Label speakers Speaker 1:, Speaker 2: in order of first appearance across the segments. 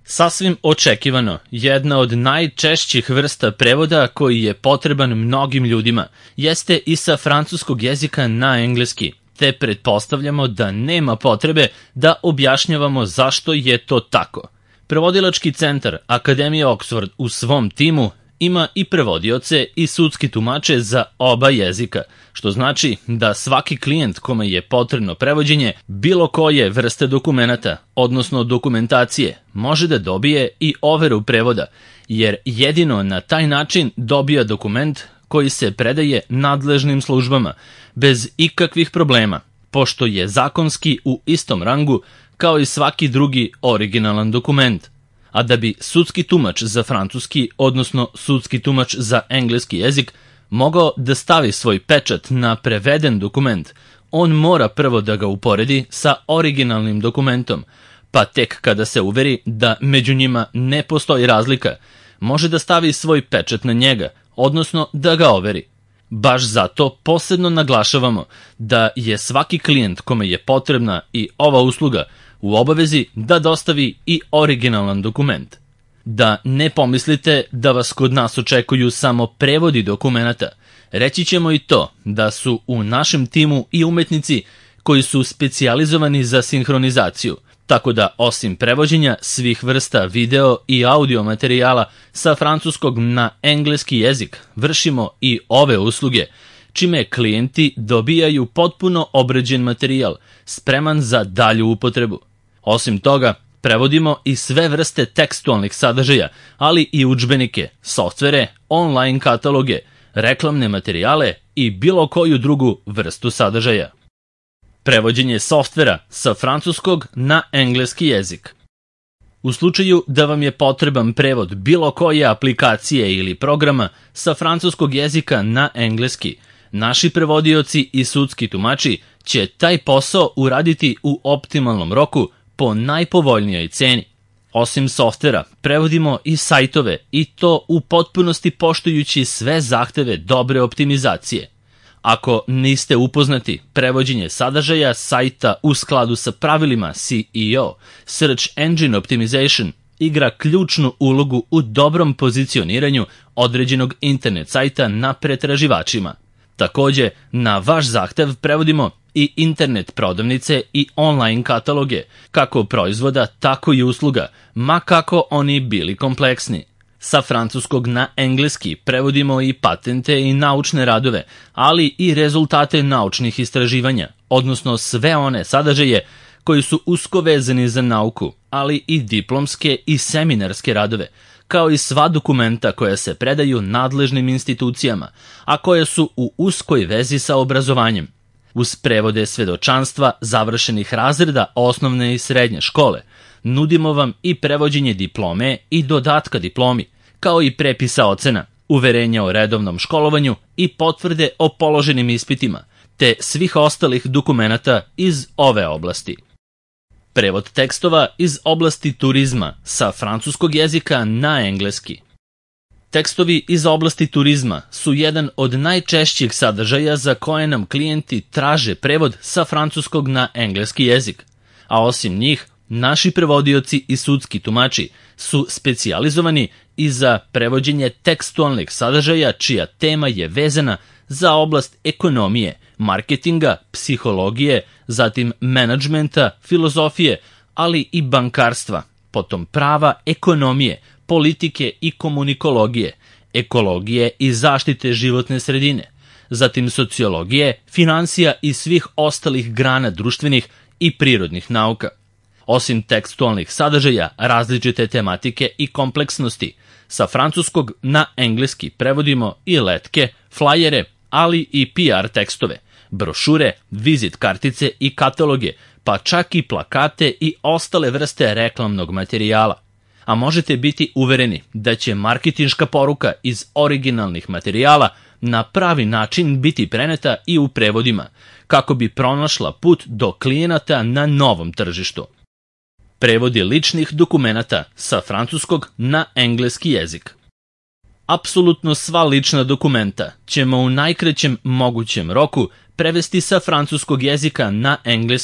Speaker 1: Sasvim očekivano, jedna od najčešćih vrsta prevoda koji je potreban mnogim ljudima jeste i sa francuskog jezika na engleski, te pretpostavljamo da nema potrebe da objašnjavamo zašto je to tako. Prevodilački centar Akademije Oxford u svom timu ima i prevodioce i sudski tumače za oba jezika, što znači da svaki klijent kome je potrebno prevođenje bilo koje vrste dokumenata, odnosno dokumentacije, može da dobije i overu prevoda, jer jedino na taj način dobija dokument koji se predaje nadležnim službama, bez ikakvih problema, pošto je zakonski u istom rangu kao i svaki drugi originalan dokument. A da bi sudski tumač za francuski, odnosno sudski tumač za engleski jezik, mogao da stavi svoj pečat na preveden dokument, on mora prvo da ga uporedi sa originalnim dokumentom, pa tek kada se uveri da među njima ne postoji razlika, može da stavi svoj pečat na njega, odnosno da ga overi. Baš zato posebno naglašavamo da je svaki klijent kome je potrebna i ova usluga u obavezi da dostavi i originalan dokument. Da ne pomislite da vas kod nas očekuju samo prevodi dokumenata, reći ćemo i to da su u našem timu i umetnici koji su specijalizovani za sinhronizaciju, tako da osim prevođenja svih vrsta video i audio materijala sa francuskog na engleski jezik, vršimo i ove usluge, čime klijenti dobijaju potpuno obrađen materijal, spreman za dalju upotrebu. Osim toga, prevodimo i sve vrste tekstualnih sadržaja, ali i udžbenike, softvere, online kataloge, reklamne materijale i bilo koju drugu vrstu sadržaja. Prevođenje softvera sa francuskog na engleski jezik. U slučaju da vam je potreban prevod bilo koje aplikacije ili programa sa francuskog jezika na engleski, naši prevodioci i sudski tumači će taj posao uraditi u optimalnom roku po najpovoljnijoj ceni. Osim softvera, prevodimo i sajtove i to u potpunosti poštujući sve zahteve dobre optimizacije. Ako niste upoznati, prevođenje sadržaja sajta u skladu sa pravilima SEO, Search Engine Optimization, igra ključnu ulogu u dobrom pozicioniranju određenog internet sajta na pretraživačima. Takođe, na vaš zahtev prevodimo i internet prodavnice i online kataloge, kako proizvoda, tako i usluga, ma kako oni bili kompleksni. Sa francuskog na engleski prevodimo i patente i naučne radove, ali i rezultate naučnih istraživanja, odnosno sve one sadržaje koji su usko vezani za nauku, ali i diplomske i seminarske radove, kao i sva dokumenta koja se predaju nadležnim institucijama, a koje su u uskoj vezi sa obrazovanjem. Uz prevode svedočanstva završenih razreda osnovne i srednje škole, nudimo vam i prevođenje diplome i dodatka diplomi, kao i prepisa ocena, uverenja o redovnom školovanju i potvrde o položenim ispitima, te svih ostalih dokumenata iz ove oblasti. Prevod tekstova iz oblasti turizma sa francuskog jezika na engleski. Tekstovi iz oblasti turizma su jedan od najčešćih sadržaja za koje nam klijenti traže prevod sa francuskog na engleski jezik, a osim njih, naši prevodioci i sudski tumači su specijalizovani i za prevođenje tekstualnih sadržaja čija tema je vezana za oblast ekonomije, marketinga, psihologije, zatim menadžmenta, filozofije, ali i bankarstva, potom prava, ekonomije, politike i komunikologije, ekologije i zaštite životne sredine, zatim sociologije, finansija i svih ostalih grana društvenih i prirodnih nauka. Osim tekstualnih sadržaja, različite tematike i kompleksnosti, sa francuskog na engleski prevodimo i letke, flajere, ali i PR tekstove, brošure, vizit kartice i kataloge, pa čak i plakate i ostale vrste reklamnog materijala. A možete biti uvereni da će marketinška poruka iz originalnih materijala na pravi način biti preneta i u prevodima, kako bi pronašla put do klijenata na novom tržištu. Prevodi ličnih dokumenata sa francuskog na engleski jezik. Apsolutno sva lična dokumenta ćemo u najkraćem mogućem roku prevesti sa francuskog jezika na engleski,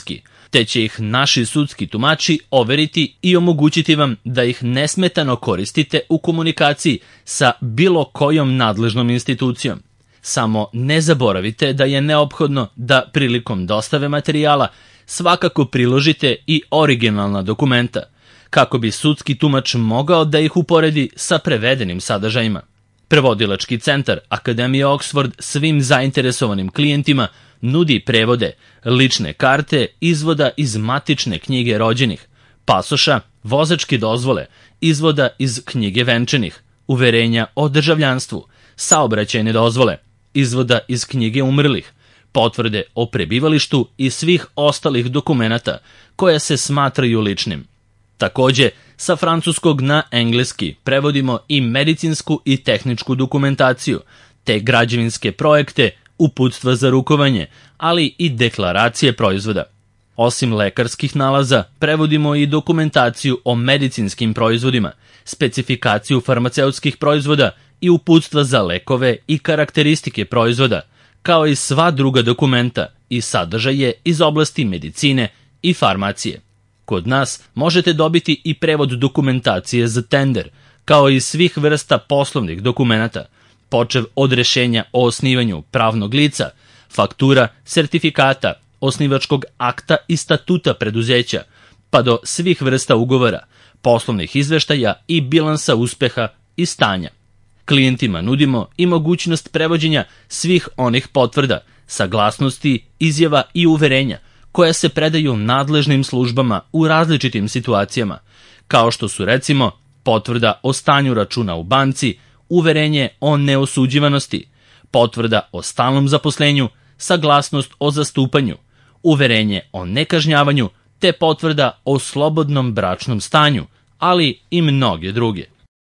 Speaker 1: te će ih naši sudski tumači overiti i omogućiti vam da ih nesmetano koristite u komunikaciji sa bilo kojom nadležnom institucijom. Samo ne zaboravite da je neophodno da prilikom dostave materijala svakako priložite i originalna dokumenta, kako bi sudski tumač mogao da ih uporedi sa prevedenim sadržajima. Prevodilački centar Akademije Oxford svim zainteresovanim klijentima nudi prevode, lične karte, izvoda iz matične knjige rođenih, pasoša, vozačke dozvole, izvoda iz knjige venčanih, uverenja o državljanstvu, saobraćajne dozvole, izvoda iz knjige umrlih, potvrde o prebivalištu i svih ostalih dokumenata koja se smatraju ličnim. Takođe, sa francuskog na engleski prevodimo i medicinsku i tehničku dokumentaciju, te građevinske projekte, uputstva za rukovanje, ali i deklaracije proizvoda. Osim lekarskih nalaza, prevodimo i dokumentaciju o medicinskim proizvodima, specifikaciju farmaceutskih proizvoda i uputstva za lekove i karakteristike proizvoda, kao i sva druga dokumenta i sadržaje iz oblasti medicine i farmacije. Kod nas možete dobiti i prevod dokumentacije za tender, kao i svih vrsta poslovnih dokumenata, počev od rešenja o osnivanju pravnog lica, faktura, sertifikata, osnivačkog akta i statuta preduzeća, pa do svih vrsta ugovora, poslovnih izveštaja i bilansa uspeha i stanja. Klijentima nudimo i mogućnost prevođenja svih onih potvrda, saglasnosti, izjava i uverenja koja se predaju nadležnim službama u različitim situacijama, kao što su recimo potvrda o stanju računa u banci, uverenje o neosuđivanosti, potvrda o stalnom zaposlenju, saglasnost o zastupanju, uverenje o nekažnjavanju, te potvrda o slobodnom bračnom stanju, ali i mnoge druge.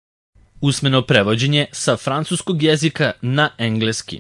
Speaker 1: Usmeno prevođenje sa francuskog jezika na engleski.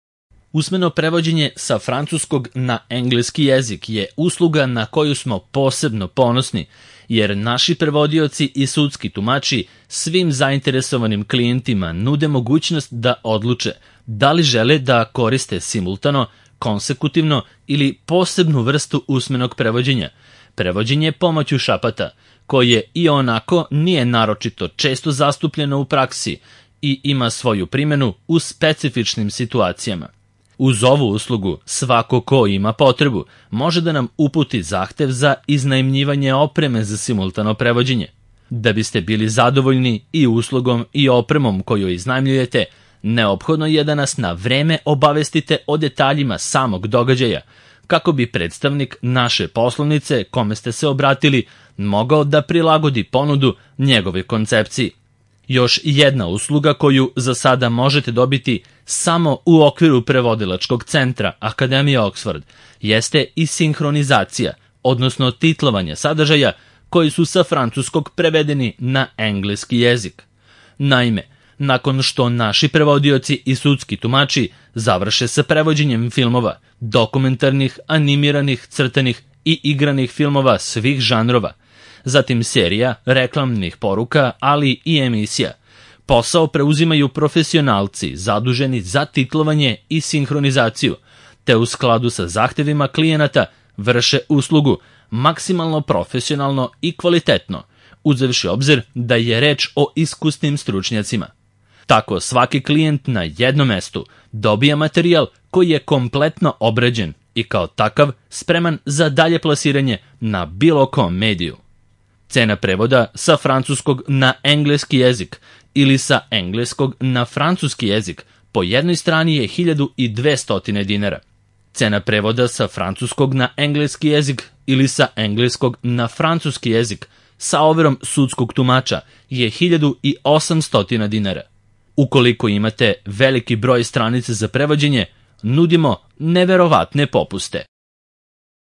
Speaker 1: Usmeno prevođenje sa francuskog na engleski jezik je usluga na koju smo posebno ponosni, jer naši prevodioci i sudski tumači svim zainteresovanim klijentima nude mogućnost da odluče da li žele da koriste simultano, konsekutivno ili posebnu vrstu usmenog prevođenja, prevođenje pomoću šapata, koje i onako nije naročito često zastupljeno u praksi i ima svoju primjenu u specifičnim situacijama. Uz ovu uslugu, svako ko ima potrebu može da nam uputi zahtev za iznajmljivanje opreme za simultano prevođenje. Da biste bili zadovoljni i uslugom i opremom koju iznajmljujete, neophodno je da nas na vreme obavestite o detaljima samog događaja, kako bi predstavnik naše poslovnice kome ste se obratili mogao da prilagodi ponudu njegove koncepciji. Još jedna usluga koju za sada možete dobiti samo u okviru prevodilačkog centra Akademije Oxford jeste i sinhronizacija, odnosno titlovanje sadržaja koji su sa francuskog prevedeni na engleski jezik. Naime, nakon što naši prevodioci i sudski tumači završe sa prevođenjem filmova, dokumentarnih, animiranih, crtanih i igranih filmova svih žanrova, zatim serija, reklamnih poruka, ali i emisija, posao preuzimaju profesionalci zaduženi za titlovanje i sinhronizaciju, te u skladu sa zahtevima klijenata vrše uslugu maksimalno profesionalno i kvalitetno, uzevši obzir da je reč o iskusnim stručnjacima. Tako svaki klijent na jednom mestu dobija materijal koji je kompletno obrađen i kao takav spreman za dalje plasiranje na bilo kom mediju. Cena prevoda sa francuskog na engleski jezik ili sa engleskog na francuski jezik po jednoj strani je 1200 dinara. Cena prevoda sa francuskog na engleski jezik ili sa engleskog na francuski jezik sa overom sudskog tumača je 1800 dinara. Ukoliko imate veliki broj stranica za prevođenje, nudimo neverovatne popuste.